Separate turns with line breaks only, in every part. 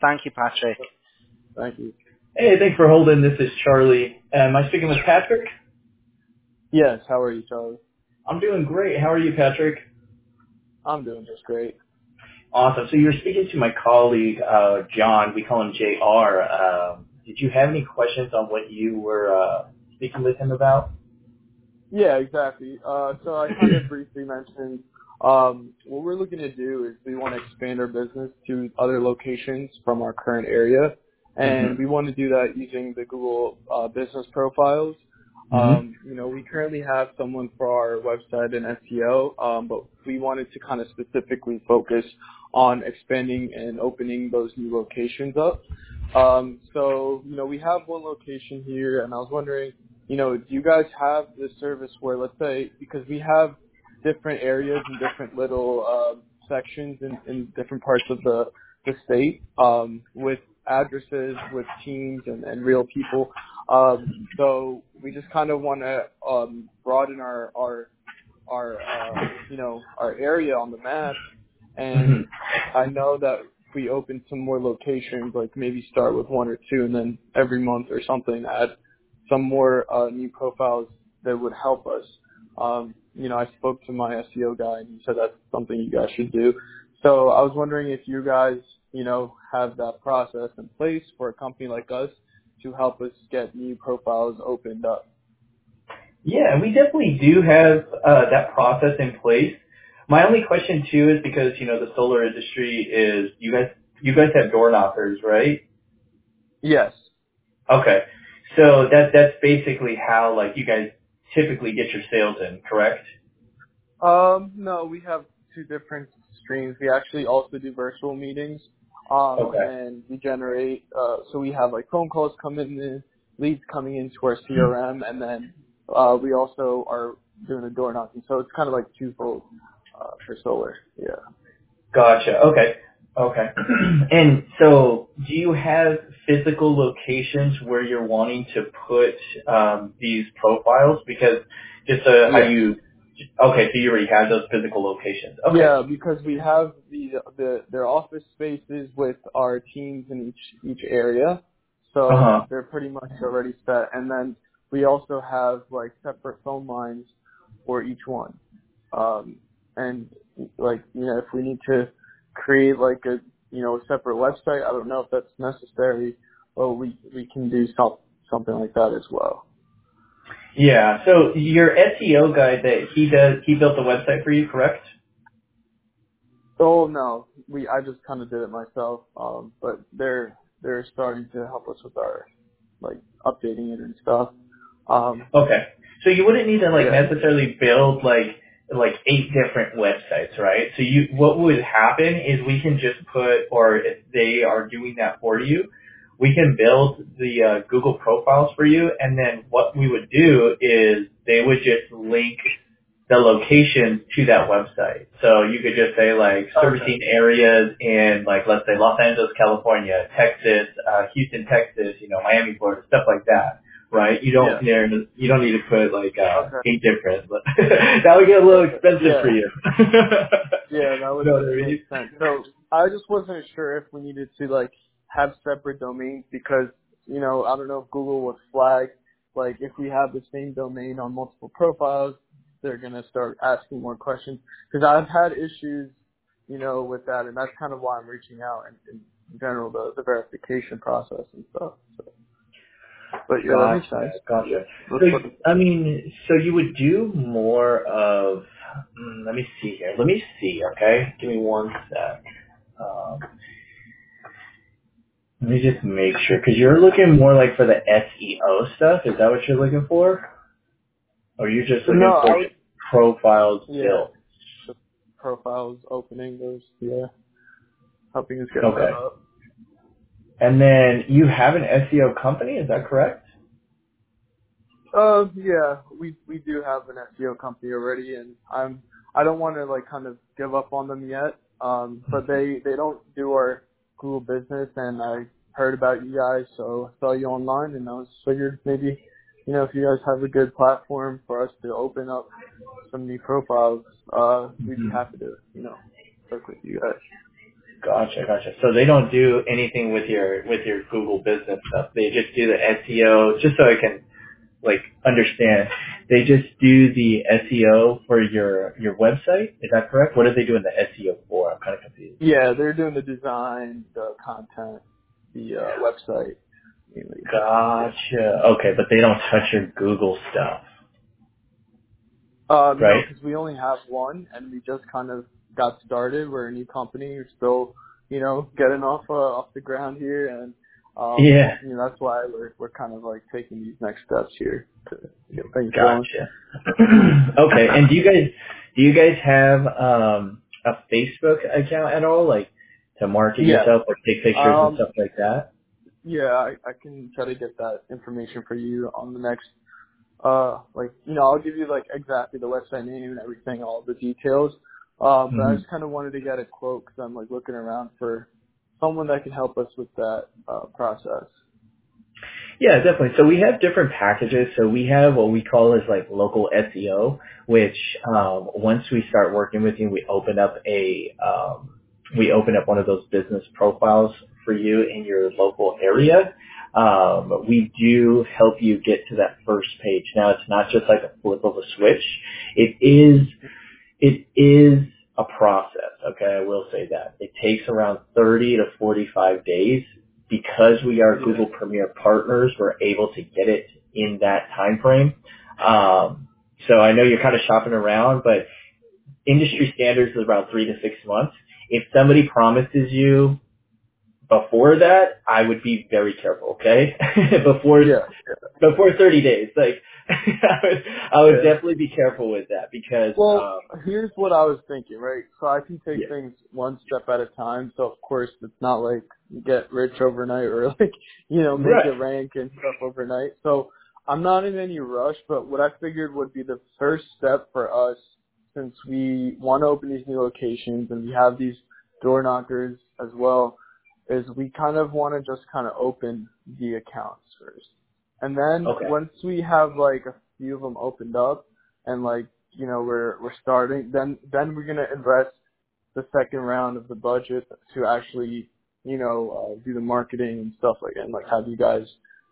Thank you, Patrick.
Thank you.
Hey, thanks for holding. This is Charlie. Am I speaking with Patrick?
Yes, how are you, Charlie?
I'm doing great. How are you, Patrick?
I'm doing just great.
Awesome. So you're speaking to my colleague, John. We call him JR. Did you have any questions on what you were speaking with him about?
Yeah, exactly. So I kind of briefly mentioned what we're looking to do is we want to expand our business to other locations from our current area, and we want to do that using the Google business profiles. We currently have someone for our website and SEO, but we wanted to kind of specifically focus on expanding and opening those new locations up. We have one location here, and I was wondering, do you guys have this service where, let's say, because we have different areas and different little sections in different parts of the state with addresses, with teams and real people. So we just kind of want to broaden our area on the map. And I know that if we open some more locations, like maybe start with one or two, and then every month or something add some more new profiles that would help us. I spoke to my SEO guy, and he said that's something you guys should do. So I was wondering if you guys, have that process in place for a company like us to help us get new profiles opened up.
Yeah, we definitely do have that process in place. My only question too is because the solar industry is you guys have door knockers, right?
Yes.
Okay, so that's basically how you guys typically get your sales in, correct?
No, we have two different streams. We actually also do virtual meetings. And we generate, so we have phone calls coming in, leads coming into our CRM, and then we also are doing a door knocking. So it's kind of twofold for solar. Yeah.
Gotcha. Okay. And so do you have physical locations where you're wanting to put these profiles? Because how you... Okay, so you already have those physical locations. Okay.
Yeah, because we have their office spaces with our teams in each area, so they're pretty much already set. And then we also have separate phone lines for each one. And if we need to create a separate website, I don't know if that's necessary, but we can do something like that as well.
Yeah. So your SEO guy that he built the website for you, correct?
Oh no, I just kind of did it myself. But they're starting to help us with our updating it and stuff.
Okay. So you wouldn't need to necessarily build 8 different websites, right? So what would happen is we can just put, or if they are doing that for you, we can build the Google profiles for you, and then what we would do is they would just link the locations to that website. So you could just say servicing areas in let's say Los Angeles, California, Texas, Houston, Texas, Miami, Florida, stuff like that, right? You don't need to put 8 different, but that would get a little expensive for you.
Yeah, that would make sense. So I just wasn't sure if we needed to have separate domains because, I don't know if Google would flag, if we have the same domain on multiple profiles, they're going to start asking more questions. Because I've had issues, with that, and that's kind of why I'm reaching out and in general, the verification process and stuff. So. But yeah, that makes sense.
Gotcha. So you would do more of, let me see here. Let me see, okay? Give me one sec. Let me just make sure, because you're looking more for the SEO stuff. Is that what you're looking for? Or you're just looking for profiles built?
The profiles, opening those, helping us get set up.
And then you have an SEO company, is that correct?
Yeah, we do have an SEO company already, and I don't want to kind of give up on them yet. But they don't do our Google business, and I heard about you guys, so I saw you online, and I was figured maybe, if you guys have a good platform for us to open up some new profiles, we'd be happy to, work with you guys.
Gotcha. So they don't do anything with your Google business stuff. They just do the SEO, just so I can like understand. They just do the SEO for your website. Is that correct? What are they doing the SEO for? I'm kind of confused.
Yeah, they're doing the design, the content, the website. Mainly.
Gotcha. Okay, but they don't touch your Google stuff,
No,
right?
because we only have one, and we just kind of got started. We're a new company. We're still, getting off the ground here, and
Yeah.
that's why we're kind of like taking these next steps here to get things going.
Gotcha. Okay, and do you guys have a Facebook account at all, like to market
Yeah.
yourself, like take pictures and stuff like that?
Yeah, I can try to get that information for you on the next. I'll give you like exactly the website name and everything, all the details. But I just kind of wanted to get a quote because I'm like looking around for someone that can help us with that process.
Yeah, definitely. So we have different packages. So we have what we call as like local SEO, which once we start working with you, we open up one of those business profiles for you in your local area. We do help you get to that first page. Now it's not just like a flip of a switch. It is a process. Okay, I will say that it takes around 30 to 45 days. Because we are Google Premier partners, we're able to get it in that time frame. So I know you're kind of shopping around, but industry standards is about 3 to 6 months. If somebody promises you before that, I would be very careful, okay? before 30 days. Like I would definitely be careful with that because
here's what I was thinking, right? So I can take things one step at a time. So of course it's not like you get rich overnight or like, make it rank and stuff overnight. So I'm not in any rush, but what I figured would be the first step for us, since we want to open these new locations and we have these door knockers as well, is we kind of want to just kind of open the accounts first. And then once we have like a few of them opened up and like, we're starting, then we're going to invest the second round of the budget to actually, do the marketing and stuff like that, and like have you guys,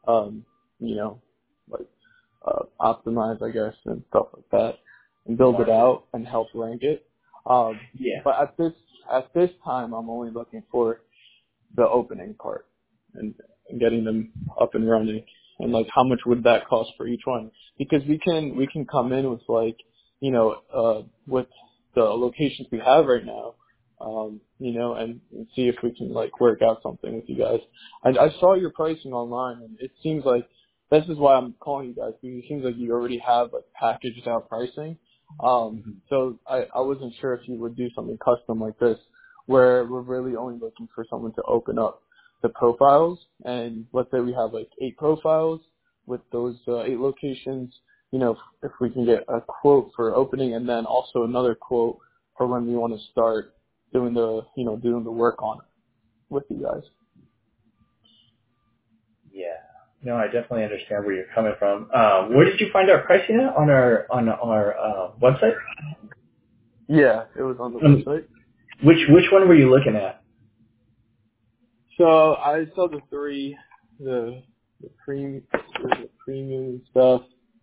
optimize, I guess, and stuff like that and build it out and help rank it. But at this time, I'm only looking for the opening part and getting them up and running, and like how much would that cost for each one? Because we can come in with like, with the locations we have right now, and see if we can like work out something with you guys. I saw your pricing online, and it seems like this is why I'm calling you guys, because it seems like you already have like packaged out pricing. So I wasn't sure if you would do something custom like this, where we're really only looking for someone to open up the profiles. And let's say we have like 8 profiles with those 8 locations, if we can get a quote for opening and then also another quote for when we want to start doing the, doing the work on it with you guys.
Yeah. No, I definitely understand where you're coming from. Where did you find our pricing at on our website?
Yeah, it was on the website.
Which one were you looking at?
So I saw the premium stuff.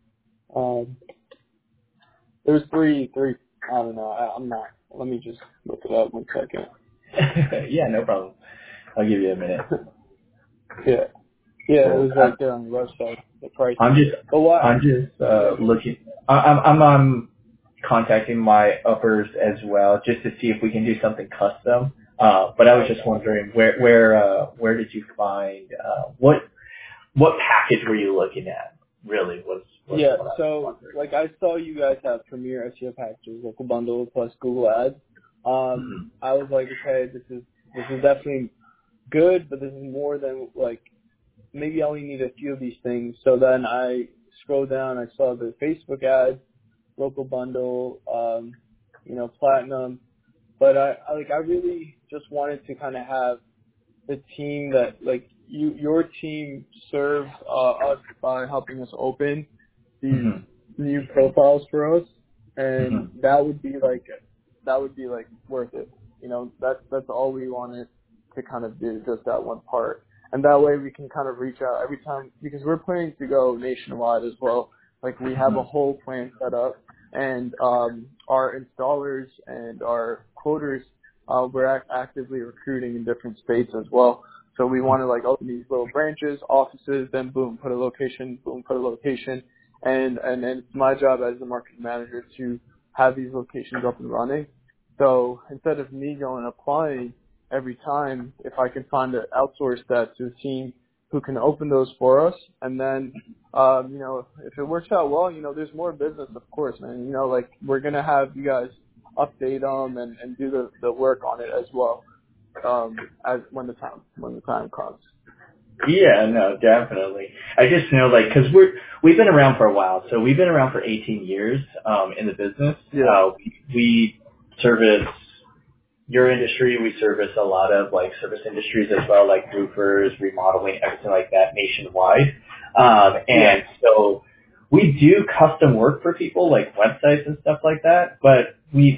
There's three. I don't know. I'm not. Let me just look it up 1 second.
Yeah, no problem. I'll give you a minute.
Yeah, it was right there on the website. The price.
I'm just looking. I'm contacting my uppers as well, just to see if we can do something custom. But I was just wondering where did you find what package were you looking at? Really was
so like I saw you guys have Premier SEO packages, local bundle plus Google Ads. I was like, okay, this is definitely good, but this is more than like maybe I only need a few of these things. So then I scrolled down, I saw the Facebook ads, local bundle, platinum. But I really just wanted to kind of have the team that like your team serve us by helping us open these new profiles for us, and that would be like worth it that's all we wanted to kind of do, just that one part. And that way we can kind of reach out every time, because we're planning to go nationwide as well. Like, we have a whole plan set up, and our installers and our quoters, we're actively recruiting in different states as well. So we want to like open these little branches, offices, then boom, put a location, and it's my job as the marketing manager to have these locations up and running. So instead of me going applying every time, if I can outsource that to a team who can open those for us, and then if it works out well, there's more business, of course, man. Like, we're gonna have you guys update them and do the work on it as well, as when the time comes.
Yeah, no, definitely. I just know, like, because we've been around for a while. So we've been around for 18 years in the business.
Yeah.
We service your industry. We service a lot of like service industries as well, like roofers, remodeling, everything like that, nationwide. So we do custom work for people, like websites and stuff like that. But we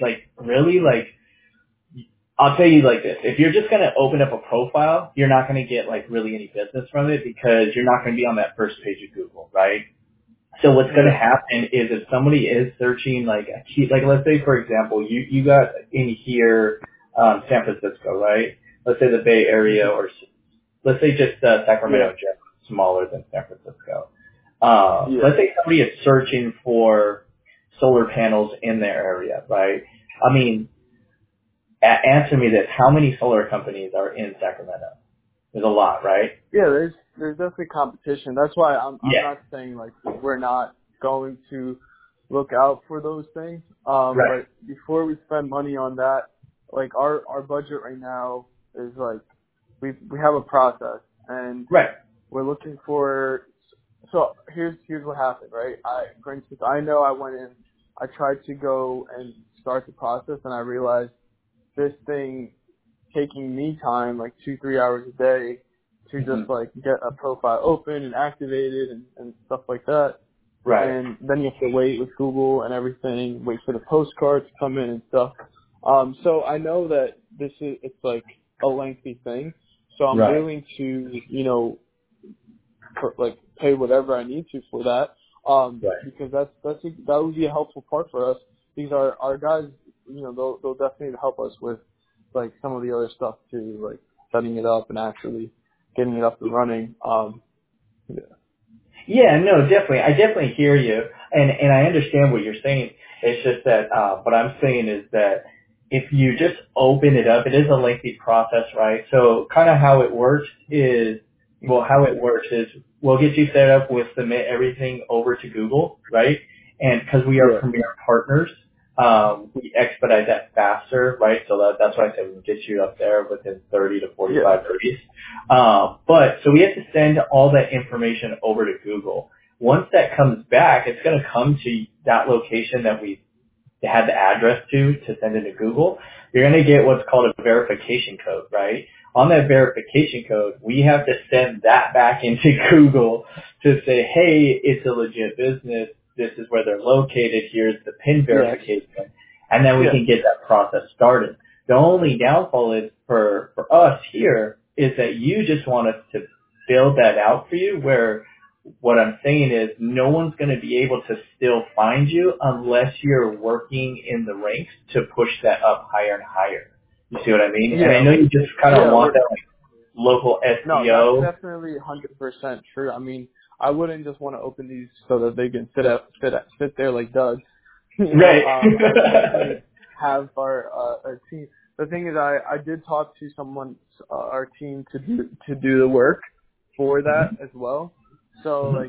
I'll tell you like this: if you're just gonna open up a profile, you're not gonna get like really any business from it, because you're not gonna be on that first page of Google, right? So what's going to happen is, if somebody is searching like a key, like let's say for example, you got in here San Francisco, right? Let's say the Bay Area, or let's say just Sacramento, just smaller than San Francisco. Let's say somebody is searching for solar panels in their area, right? I mean, answer me this: how many solar companies are in Sacramento? There's a lot, right?
Yeah, there's definitely competition. That's why I'm not saying like we're not going to look out for those things.
Right.
But before we spend money on that, like our budget right now is like we have a process, and we're looking for. So here's what happened, right? For instance, I know I went in, I tried to go and start the process, and I realized this thing taking me time, like 2-3 hours a day, to just like get a profile open and activated and stuff like that.
Right.
And then you have to wait with Google and everything, wait for the postcard to come in and stuff. So I know that it's like a lengthy thing. So I'm willing to, pay whatever I need to for that. Because that would be a helpful part for us. These are our guys, they'll definitely help us with like some of the other stuff too, like setting it up and actually getting it up and running.
Yeah, no, definitely. I definitely hear you, and I understand what you're saying. It's just that what I'm saying is that if you just open it up, it is a lengthy process, right? So kind of how it works is we'll get you set up, we'll submit everything over to Google, right? And because we are premier partners, we expedite that faster, right? So that's why I said we can get you up there within 30 to 45 days. But so we have to send all that information over to Google. Once that comes back, it's going to come to that location that we had the address to send into Google. You're going to get what's called a verification code, right? On that verification code, we have to send that back into Google to say, hey, it's a legit business. This is where they're located. Here's the PIN verification. And then we can get that process started. The only downfall is for us here is that you just want us to build that out for you, where what I'm saying is no one's going to be able to still find you unless you're working in the ranks to push that up higher and higher. You see what I mean? And I know you just kind of want that like local SEO.
No, that's definitely 100% true. I mean, I wouldn't just want to open these so that they can sit there like Doug.
Right.
I definitely have our team. The thing is, I did talk to someone, our team, to do the work for that as well. So like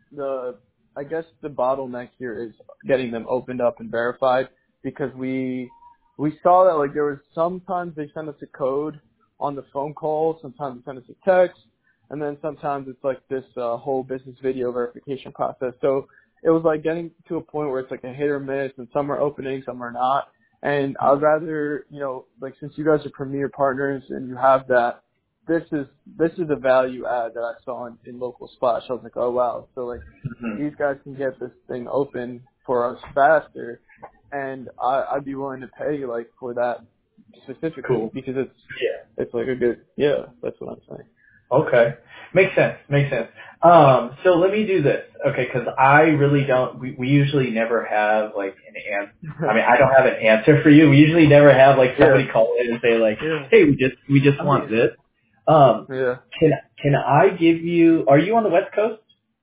I guess the bottleneck here is getting them opened up and verified, because we saw that like there was sometimes they send us a code on the phone call, sometimes they send us a text, and then sometimes it's like this whole business video verification process. So it was like getting to a point where it's like a hit or miss, and some are opening, some are not. And I'd rather, like since you guys are premier partners and you have that, this is a value add that I saw in Local Splash. I was like, oh wow, so like these guys can get this thing open for us faster, and I'd be willing to pay like for that specifically
Cool.
because
Yeah.
it's like a good, yeah, that's what I'm saying.
Okay. Makes sense. Makes sense. So let me do this. Okay. Cause I really don't, we usually never have like an answer. I mean, I don't have an answer for you. We usually never have like
Yeah.
somebody call in and say like,
Yeah.
hey, we just
I
want
mean,
this.
yeah.
Can I give you, are you on the West Coast?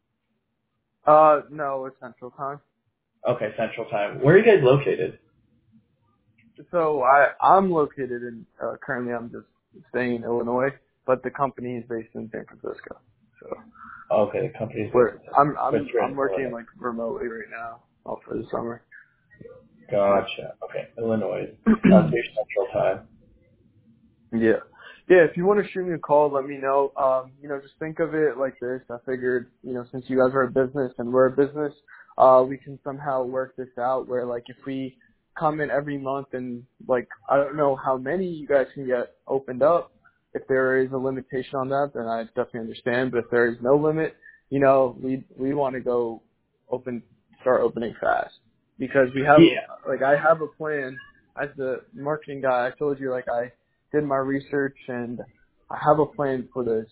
No, it's Central Time.
Okay. Central Time. Where are you guys located?
So I'm located in, currently I'm just staying in Illinois, but the company is based in San Francisco. So
Okay. The company's based
where
in San Francisco. But you're
I'm
in
working
Illinois.
like remotely right now, all for the summer.
Gotcha. Okay. Illinois. So you're Central Time.
Yeah. Yeah, if you want to shoot me a call, let me know. Just think of it like this. I figured, since you guys are a business and we're a business, we can somehow work this out where like if we come in every month and like I don't know how many you guys can get opened up. If there is a limitation on that, then I definitely understand. But if there is no limit, we want to go start opening fast because we have
Yeah.
I have a plan as the marketing guy. I told you I did my research and I have a plan for this.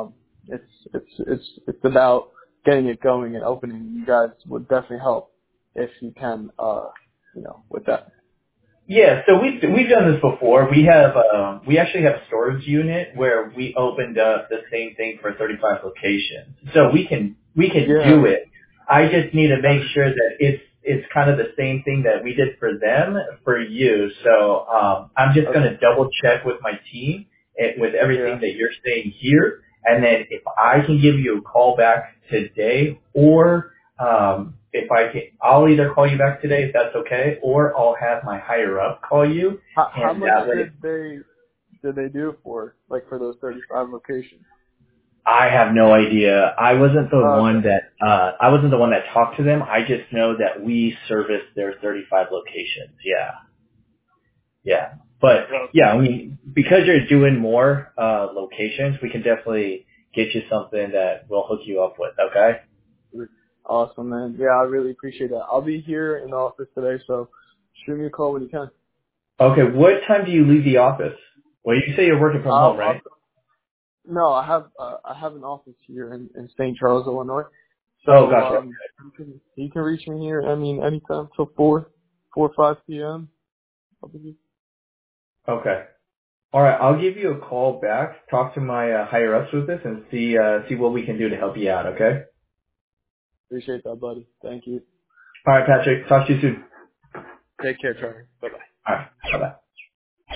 It's about getting it going and opening. You guys would definitely help if you can, with that.
Yeah, so we've done this before. We actually have a storage unit where we opened up the same thing for 35 locations. So we can
Yeah.
do it. I just need to make sure that it's kind of the same thing that we did for them for you. So I'm just going to double check with my team with everything
Yeah.
that you're saying here, and then if I can give you a call back today or if I can, I'll either call you back today if that's okay, or I'll have my higher up call you,
How
and
much
that way
did they do for those 35 locations?
I have no idea.
Okay.
I wasn't the one that talked to them. I just know that we service their 35 locations. Yeah, yeah. But yeah, I mean, because you're doing more locations, we can definitely get you something that we'll hook you up with. Okay.
Awesome, man. Yeah, I really appreciate that. I'll be here in the office today, so shoot me a call when you can.
Okay. What time do you leave the office? Well, you say you're working from home, right?
No, I have an office here in St. Charles, Illinois.
Oh,
So
gotcha.
you can reach me here. I mean, anytime till 4 or 5 p.m. I'll be here.
Okay. All right. I'll give you a call back. Talk to my higher ups with this and see what we can do to help you out. Okay.
Appreciate that, buddy. Thank you.
All right, Patrick. Talk to you soon.
Take care, Trevor. Bye bye.
All right. Bye bye.